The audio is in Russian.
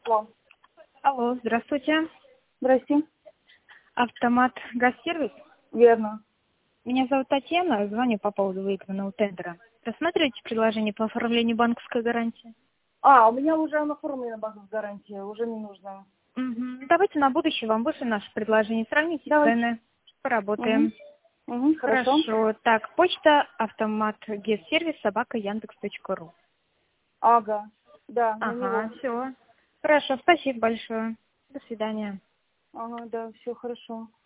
Алло. Алло, здравствуйте. Здрасте. Автомат газсервис. Верно. Меня зовут Татьяна, звоню по поводу выигранного тендера. Рассматриваете предложение по оформлению банковской гарантии? У меня уже оформлена базовая гарантия, уже не нужно. Давайте на будущее вам выше наше предложение. Сравните цены, поработаем. Хорошо. Так, почта автомат газсервис @yandex.ru. Ага, да, на Ага, него. все. Хорошо, спасибо большое. До свидания. Ага, да, все хорошо.